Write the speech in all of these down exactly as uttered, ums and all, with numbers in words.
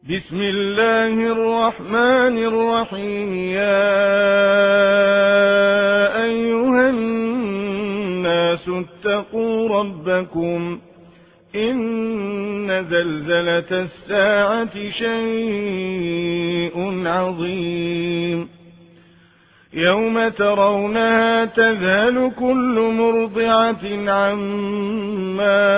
بسم الله الرحمن الرحيم. يا أيها الناس اتقوا ربكم إن زلزلة الساعة شيء عظيم يوم ترونها تذهل كل مرضعة عما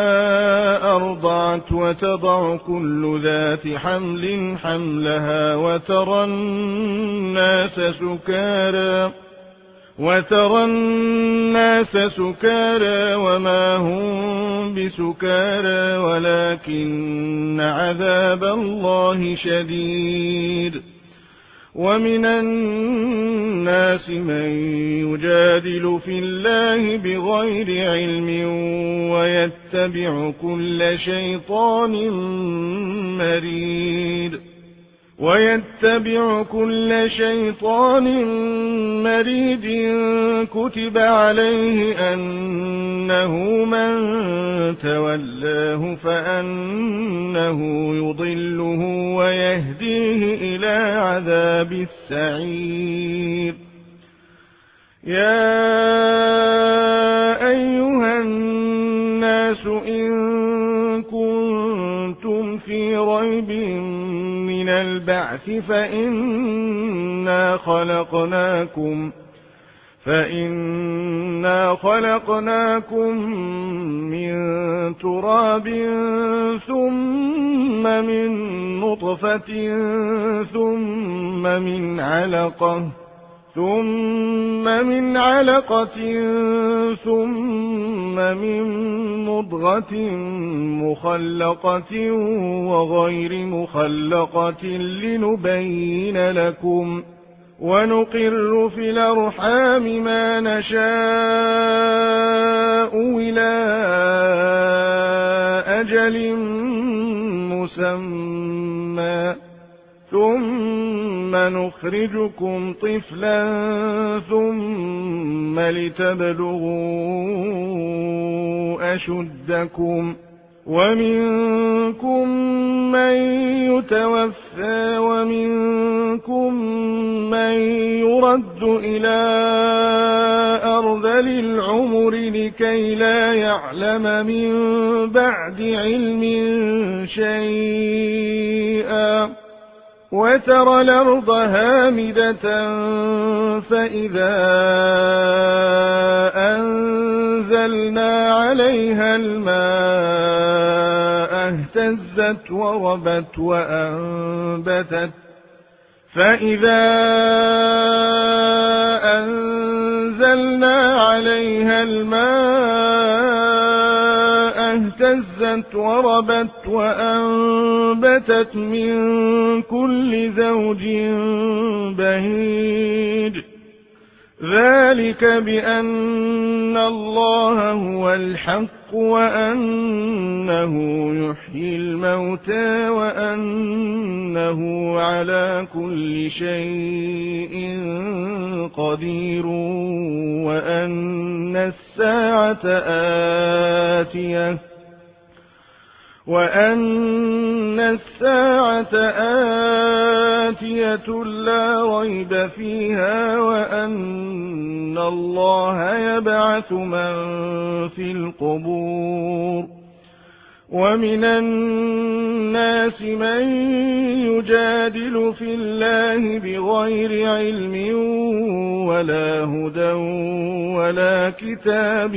أرضعت وتضع كل ذات حمل حملها وترى الناس سكارى وترى الناس سكارى وما هم بسكارى ولكن عذاب الله شديد. ومن الناس من يجادل في الله بغير علم ويتبع كل شيطان مريد ويتبع كل شيطان مريد كتب عليه أنه من تولاه فأنه يضله ويهديه إلى عذاب السعير. يا أيها الناس إن كنتم في ريب من البعث فإنا خلقناكم فإنا خلقناكم من تراب ثم من نطفة ثم من علقة ثم من علقة ثم من مضغة مخلقة وغير مخلقة لنبين لكم ونقر في الأرحام ما نشاء إلى أجل مسمى ثم نخرجكم طفلا ثم لتبلغوا أشدكم ومنكم من يتوفى ومنكم من يرد إلى أرذل العمر لكي لا يعلم من بعد علم شيئا وترى الأرض هامدة فإذا أنزلنا عليها الماء اهتزت وربت وأنبتت فإذا أنزلنا عليها الماء اهتزت وربت وأنبتت من كل زوج بهيج. ذلك بأن الله هو الحق وأنه يحيي الموتى وأنه على كل شيء قدير وأن الساعة آتية وأن الساعة آتية لا ريب فيها وأن الله يبعث من في القبور. ومن الناس من يجادل في الله بغير علم ولا هدى ولا كتاب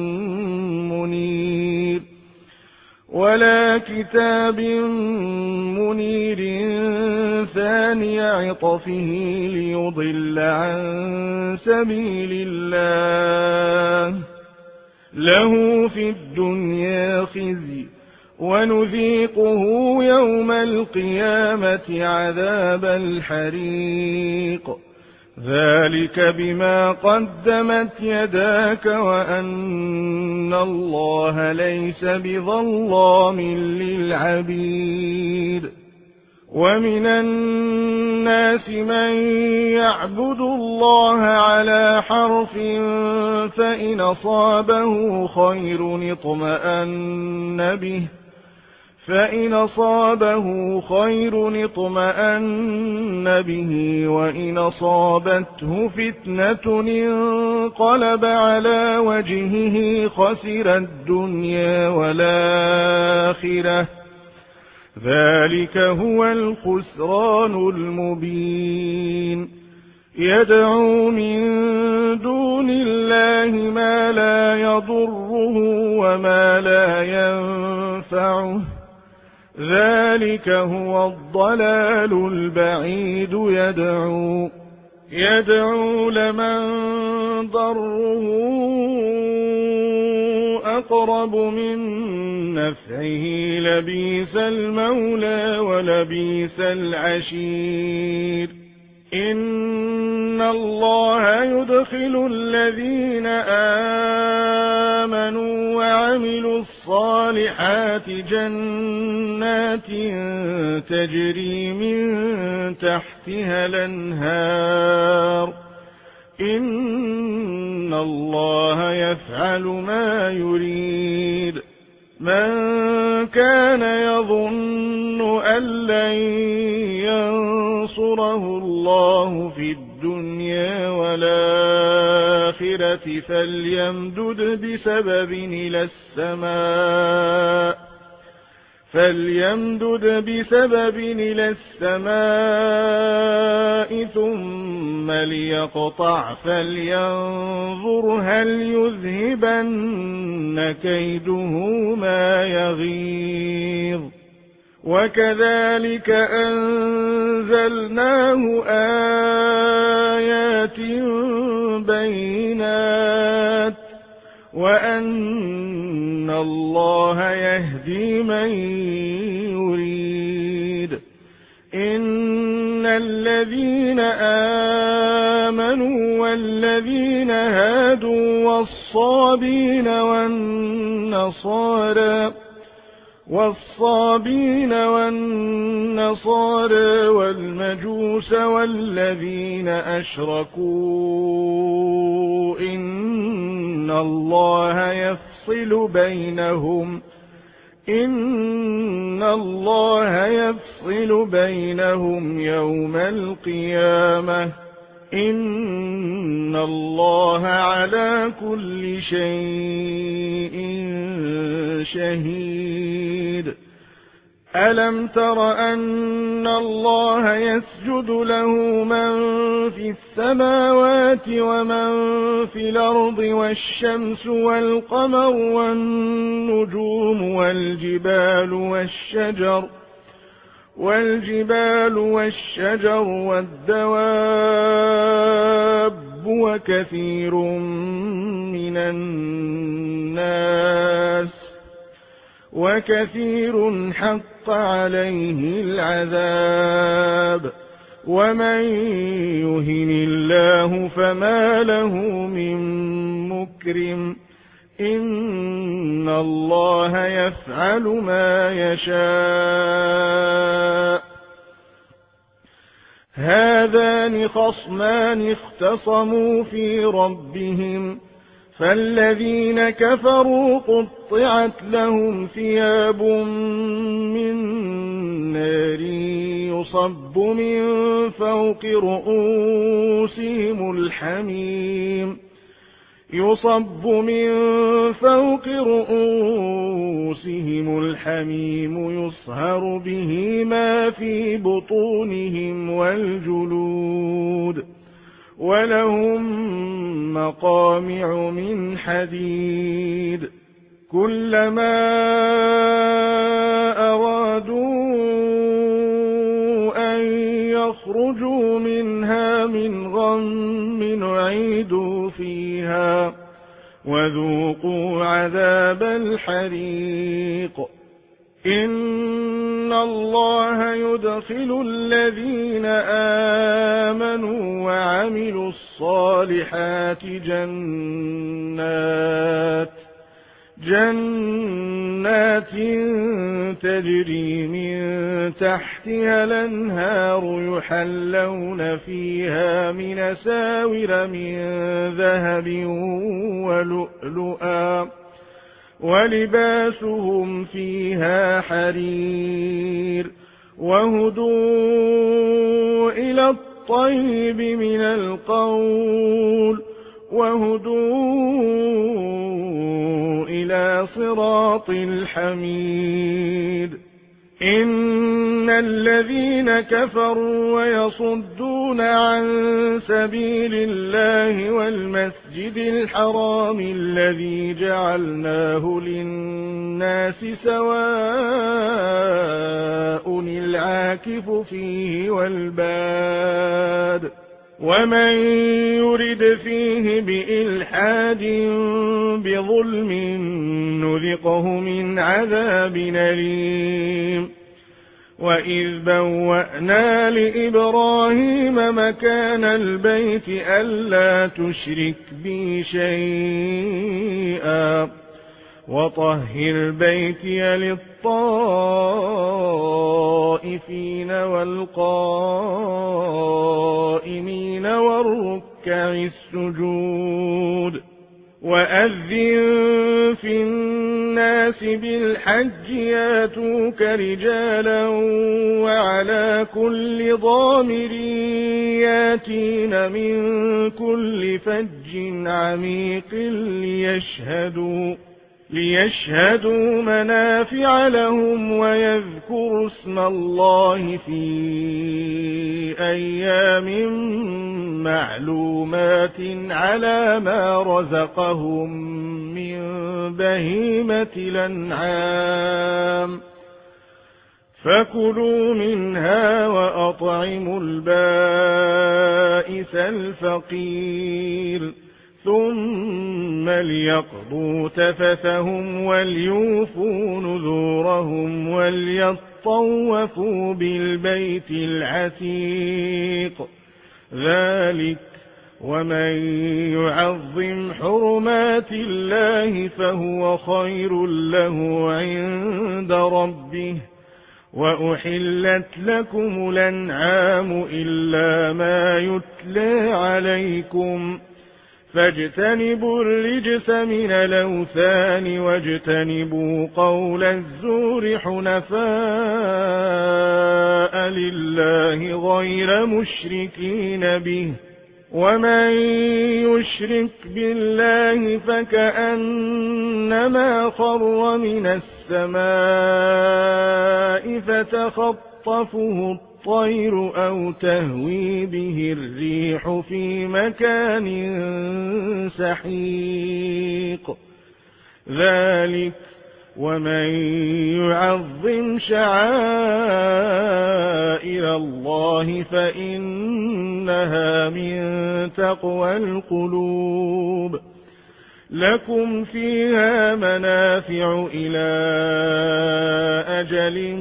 منير ولا كتاب منير ثاني عطفه ليضل عن سبيل الله له في الدنيا خزي ونذيقه يوم القيامة عذاب الحريق. ذلك بما قدمت يداك وأن الله ليس بظلام للعبيد. ومن الناس من يعبد الله على حرف فإن أصابه خير اطمأن به فإن أصابه خير اطمأن به وإن أصابته فتنة انقلب على وجهه خسر الدنيا والآخرة ذلك هو الخسران المبين يدعو من دون الله ما لا يضره وما لا ينفعه ذلك هو الضلال البعيد يدعو يدعو لمن ضره أقرب من نفعه لبئس المولى ولبئس العشير إن الله يدخل الذين آمنوا وعملوا الصالحات جنات تجري من تحتها الأنهار إن الله يفعل ما يريد من كان يظن أن لن ينصره الله في الدنيا والآخرة فليمدد بسبب إلى السماء فليمدد بسبب إلى السماء ثم ليقطع فلينظر هل يذهبن كيده ما يغيظ وكذلك أنزلناه آيات بينات وأن الله يهدي من يريد إن الذين آمنوا والذين هادوا والصابين والنصارى والصابين والنصارى والمجوس والذين أشركوا إن الله يفصل بينهم إن الله يفصل بينهم يوم القيامة إن الله على كل شيء شهيد ألم تر أن الله يسجد له من في السماوات ومن في الأرض والشمس والقمر والنجوم والجبال والشجر والجبال والشجر والدواب وكثير من الناس وكثير حق عليه العذاب ومن يهن الله فما له من مكرم إن الله يفعل ما يشاء هذان خصمان اختصموا في ربهم فالذين كفروا قطعت لهم ثياب من نار يصب من فوق رؤوسهم الحميم يصب من فوق رؤوسهم الحميم يصهر به ما في بطونهم والجلود ولهم مقامع من حديد كلما أرادوا أن يخرجوا منها من غم أعيدوا فيها وذوقوا عذاب الحريق إن الله يدخل الذين آمنوا وعملوا الصالحات جنات جنات تجري من تحتها الأنهار يحلون فيها من أساور من ذهب ولؤلؤا ولباسهم فيها حرير وهدوا إلى الطيب من القول وهدوا إلى صراط الحميد إن الذين كفروا ويصدون عن سبيل الله والمسجد الحرام الذي جعلناه للناس سواء العاكف فيه والباد ومن يرد فيه بإلحاد بظلم نذقه من عذاب أليم وإذ بوأنا لإبراهيم مكان البيت ألا تشرك بي شيئا وطهر بيتي للطائفين والقائمين والركع السجود وأذن في الناس بالحج ياتوك رجالا وعلى كل ضامر ياتين من كل فج عميق ليشهدوا ليشهدوا منافع لهم ويذكروا اسم الله في أيام معلومات على ما رزقهم من بهيمة الأنعام فكلوا منها وأطعموا البائس الفقير ثم ليقضوا تفثهم وليوفوا نذورهم وليطوفوا بالبيت العتيق ذلك ومن يعظم حرمات الله فهو خير له عند ربه وأحلت لكم الأنعام إلا ما يتلى عليكم فاجتنبوا الرجس من الأوثان واجتنبوا قول الزور حنفاء لله غير مشركين به ومن يشرك بالله فكأنما خر من السماء فتخطفه الطير أو تهوي به الريح في مكان سحيق ذلك ومن يعظم شعائر الله فإنها من تقوى القلوب لكم فيها منافع إلى أجل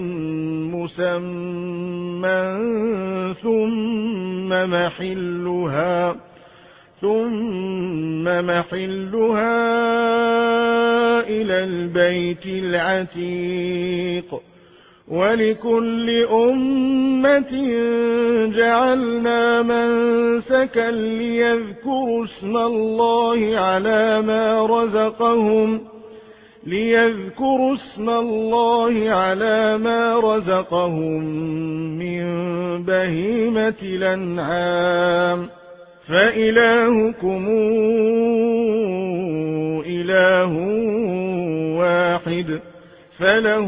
مسمى ثم محلها ثم محلها إلى البيت العتيق ولكل أمة جعلنا منسكا ليذكروا اسم الله على ما رزقهم ليذكروا اسم الله على ما رزقهم من بهيمة الأنعام فإلهكم إله واحد فله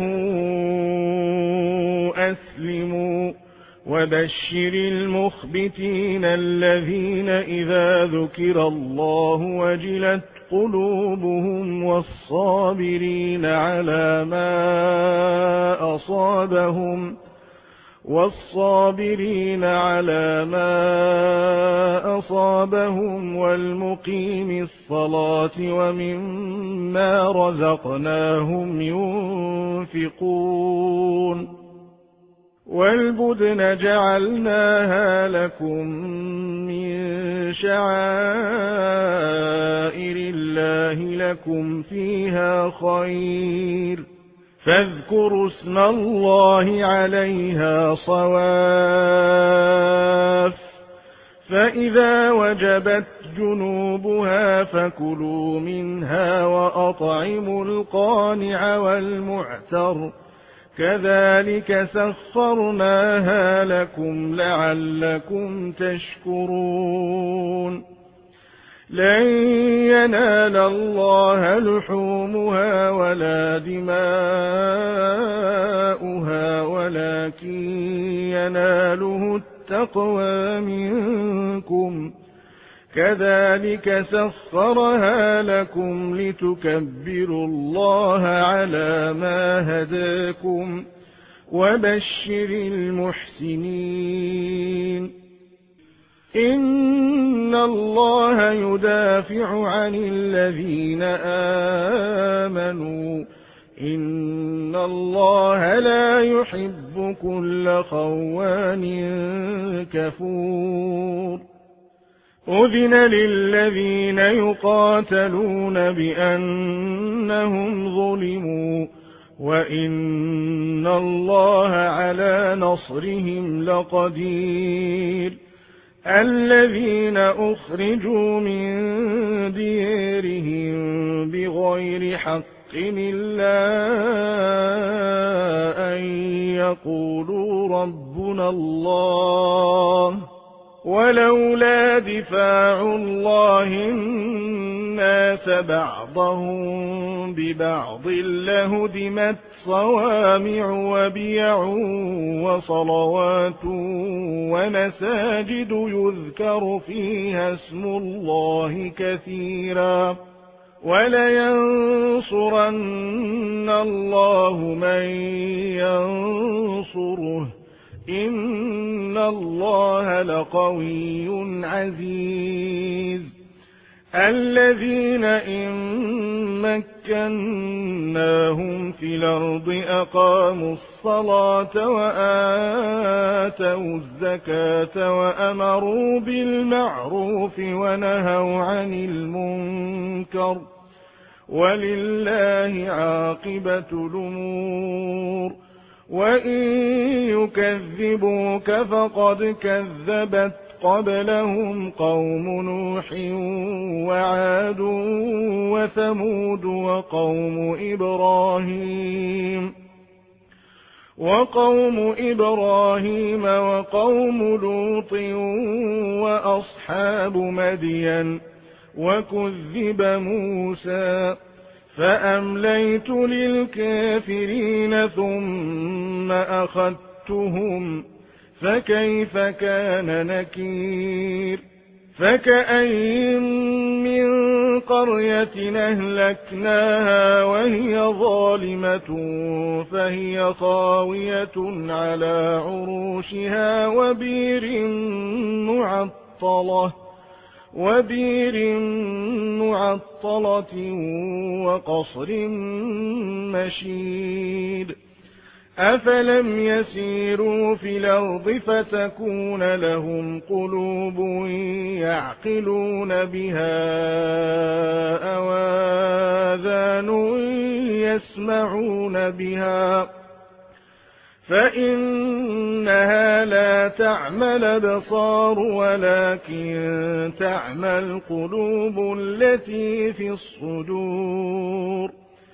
أسلموا وبشر المخبتين الذين إذا ذكر الله وجلت قلوبهم والصابرين على ما أصابهم والصابرين على ما أصابهم والمقيم الصلاة ومما رزقناهم ينفقون والبدن جعلناها لكم من شعائر الله لكم فيها خير فاذكروا اسم الله عليها صواف فإذا وجبت جنوبها فكلوا منها وأطعموا القانع والمعتر كذلك سخرناها لكم لعلكم تشكرون لن ينال الله لحومها ولا دماؤها ولكن يناله التقوى منكم كذلك سخرها لكم لتكبروا الله على ما هداكم وبشر المحسنين إن الله يدافع عن الذين آمنوا إن الله لا يحب كل خوان كفور أذن للذين يقاتلون بأنهم ظلموا وإن الله على نصرهم لقدير الذين أخرجوا من ديارهم بغير حق إلا أن يقولوا ربنا الله ولولا دفاع الله الناس بعضهم ببعض لهدمت صوامع وبيع وصلوات ومساجد يذكر فيها اسم الله كثيرا ولينصرن الله من ينصره إن الله لقوي عزيز الذين إن مكناهم في الأرض أقاموا الصلاة وآتوا الزكاة وأمروا بالمعروف ونهوا عن المنكر ولله عاقبة الأمور وإن يكذبوك فقد كذبت قبلهم قوم نوح وعاد وثمود وقوم إبراهيم وقوم إبراهيم وقوم لوط وأصحاب مدين وكذب موسى فأمليت للكافرين ثم أخذتهم فكيف كان نكير فكأي من قرية أهلكناها وهي ظالمة فهي خاوية على عروشها وبير معطلة وبير معطلة وقصر مشيد أفلم يسيروا في الأرض فتكون لهم قلوب يعقلون بها أو آذان يسمعون بها فإنها لا تعمى الأبصار ولكن تعمى القلوب التي في الصدور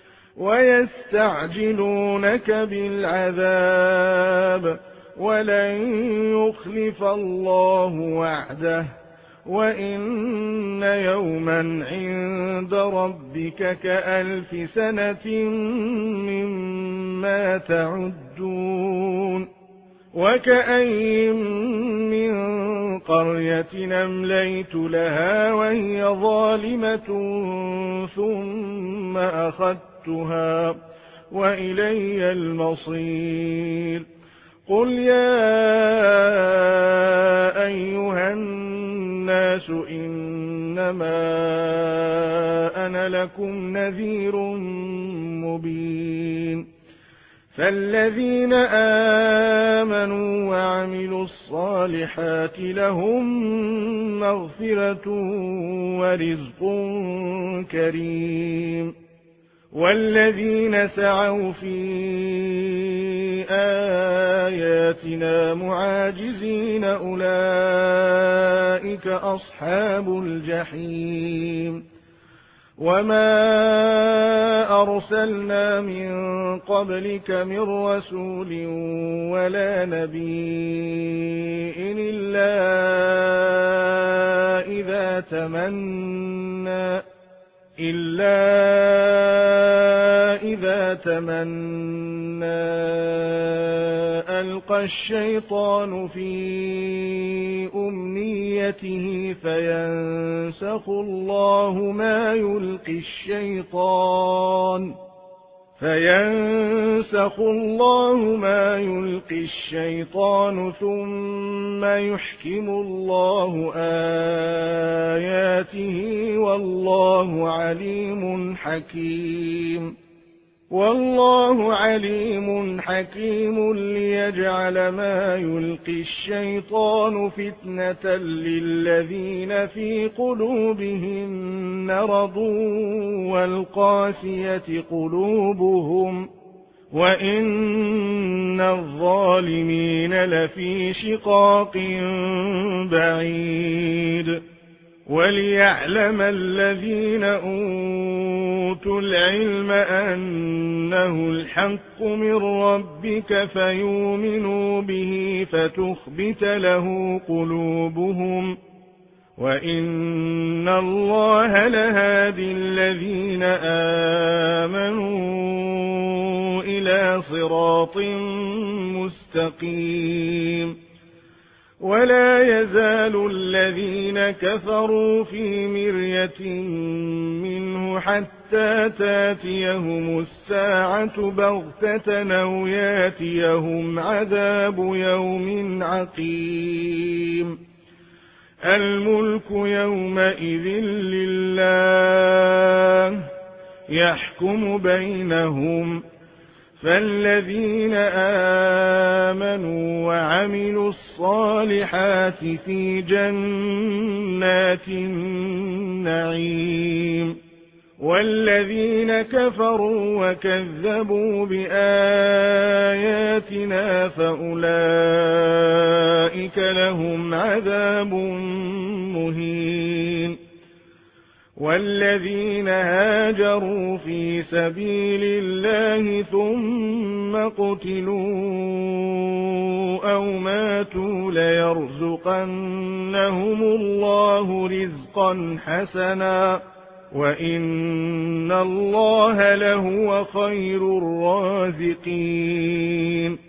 ويستعجلونك بالعذاب ولن يخلف الله وعده وإن يوما عند ربك كألف سنة مما تعدون وكأي من قرية أمليت لها وهي ظالمة ثم أخذتها وإلي المصير قل يا أيها الناس إنما أنا لكم نذير مبين فالذين آمنوا وعملوا الصالحات لهم مغفرة ورزق كريم والذين سعوا في آياتنا معاجزين أولئك أصحاب الجحيم وما أرسلنا من قبلك من رسول ولا نبي إلا إذا تمنى إلا إذا تمنى ألقى الشيطان في أمنيته فينسخ الله ما يلقي الشيطان فينسخ الله ما يلقي الشيطان ثم يحكم الله آياته والله عليم حكيم والله عليم حكيم ليجعل ما يلقي الشيطان فتنة للذين في قلوبهم مرض والقاسية قلوبهم وإن الظالمين لفي شقاق بعيد وليعلم الذين أوتوا العلم أنه الحق من ربك فيؤمنوا به فتخبت له قلوبهم وإن الله لهادي الذين آمنوا إلى صراط مستقيم ولا يزال الذين كفروا في مرية منه حتى تاتيهم الساعة بغتة أو ياتيهم عذاب يوم عقيم الملك يومئذ لله يحكم بينهم فالذين آمنوا وعملوا الصالحات في جنات النعيم والذين كفروا وكذبوا بآياتنا فأولئك لهم عذاب مهين والذين هاجروا في سبيل الله ثم قتلوا أو ماتوا ليرزقنهم الله رزقا حسنا وإن الله لهو خير الرازقين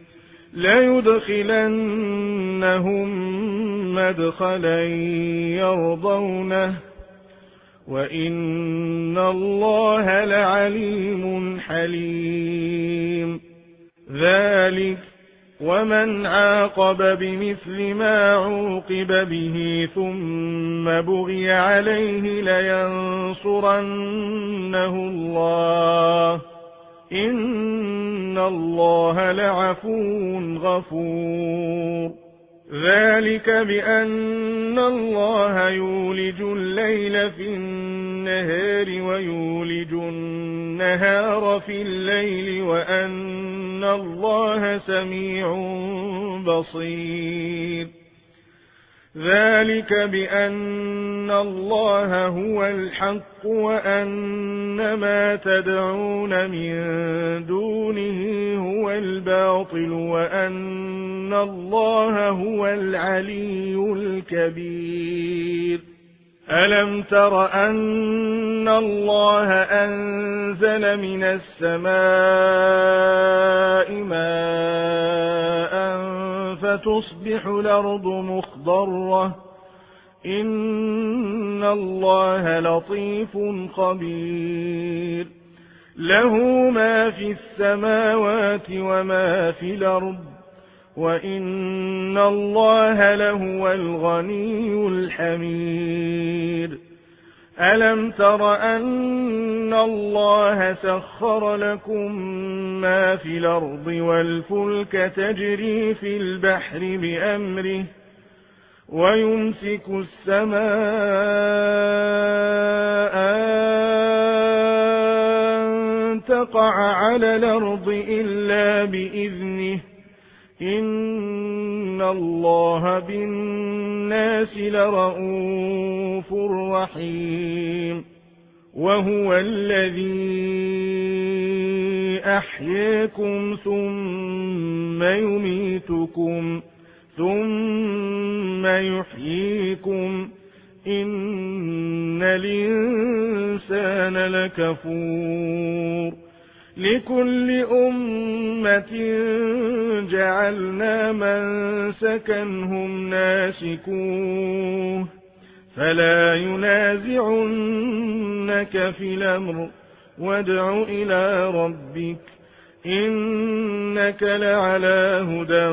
ليدخلنهم مدخلا يرضونه وإن الله لعليم حليم ذلك ومن عاقب بمثل ما عوقب به ثم بغي عليه لينصرنه الله إن الله لعفو غفور ذلك بأن الله يولج الليل في النهار ويولج النهار في الليل وأن الله سميع بصير ذلك بأن الله هو الحق وأن ما تدعون من دونه هو الباطل وأن الله هو العلي الكبير ألم تر أن الله أنزل من السماء ماء فتصبح الأرض مخضرة إن الله لطيف خبير له ما في السماوات وما في الأرض وإن الله لهو الغني الحميد ألم تر أن الله سخر لكم ما في الأرض والفلك تجري في البحر بأمره ويمسك السماء أن تقع على الأرض إلا بإذنه إن الله بالناس لرءوف رحيم وهو الذي أحياكم ثم يميتكم ثم يحييكم إن الإنسان لكفور لكل أمة جعلنا منسكا هم ناسكوه فلا ينازعنك في الأمر وادع إلى ربك إنك لعلى هدى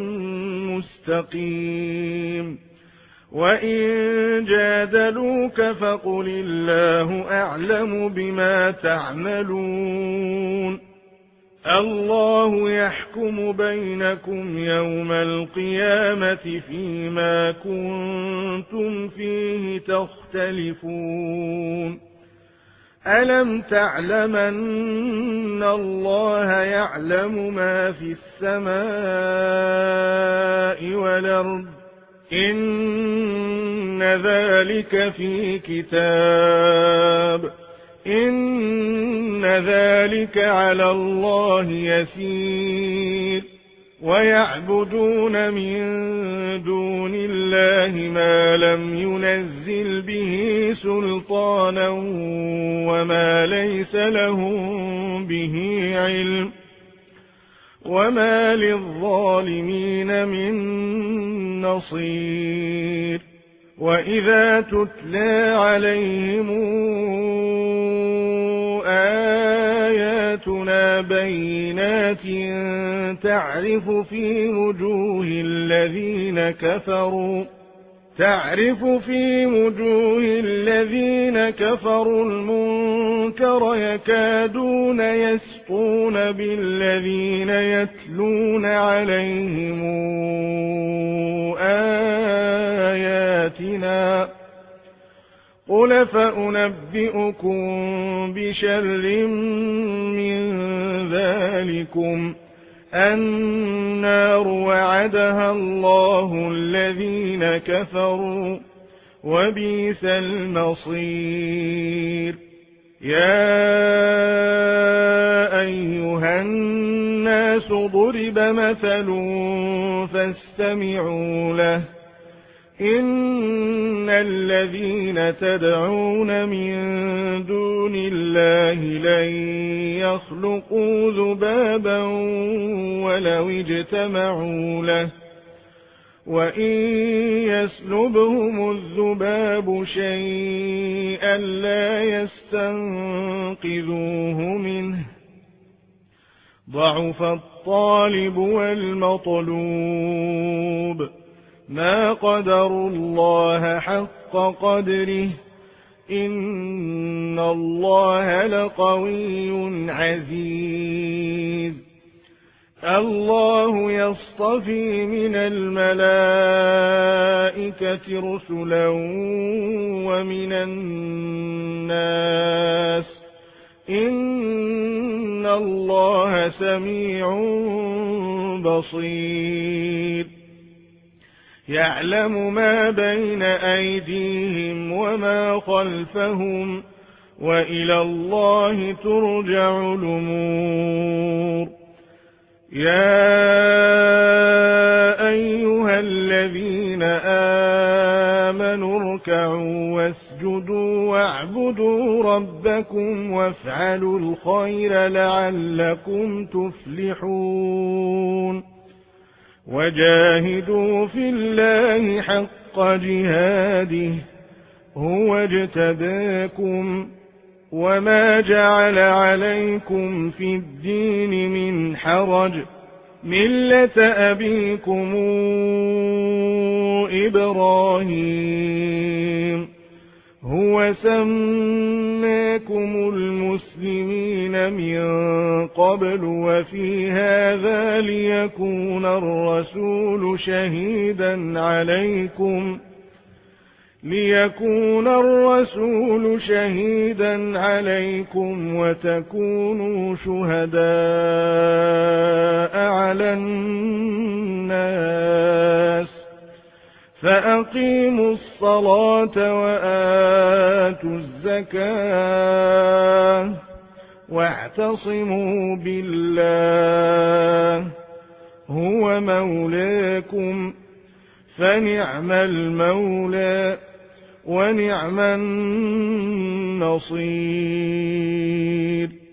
مستقيم وإن جادلوك فقل الله أعلم بما تعملون الله يحكم بينكم يوم القيامة فيما كنتم فيه تختلفون ألم تعلم أن الله يعلم ما في السماء والأرض إن ذلك في كتاب إن ذلك على الله يسير ويعبدون من دون الله ما لم ينزل به سلطانا وما ليس لهم به علم وما للظالمين من نصير وإذا تتلى عليهم آياتنا بينات تعرف في وجوه الذين كفروا تعرف في وجوه الذين كفروا المنكر يكادون يسطون بالذين يتلون عليهم آياتنا قل فأنبئكم بشر من ذلكم النار وعدها الله الذين كفروا وبئس المصير يا أيها الناس ضرب مثل فاستمعوا له إن الذين تدعون من دون الله لن يخلقوا ذبابا ولو اجتمعوا له وإن يسلبهم الذباب شيئا لا يستنقذوه منه ضعف الطالب والمطلوب ما قدروا الله حق قدره إن الله لقوي عزيز الله يصطفي من الملائكة رسلا ومن الناس إن الله سميع بصير يعلم ما بين أيديهم وما خلفهم وإلى الله ترجع الأمور يا أيها الذين آمنوا اركعوا واسجدوا واعبدوا ربكم وافعلوا الخير لعلكم تفلحون وجاهدوا في الله حق جهاده هو اجتباكم وما جعل عليكم في الدين من حرج ملة أبيكم إبراهيم هو سماكم المسلمين من قبل وفي هذا ليكون الرسول شهيدا عليكم ليكون الرسول شهيدا عليكم وتكونوا شهداء على الناس فأقيموا الصلاة وآتوا الزكاة واعتصموا بالله هو مولاكم فنعم المولى ونعم النصير.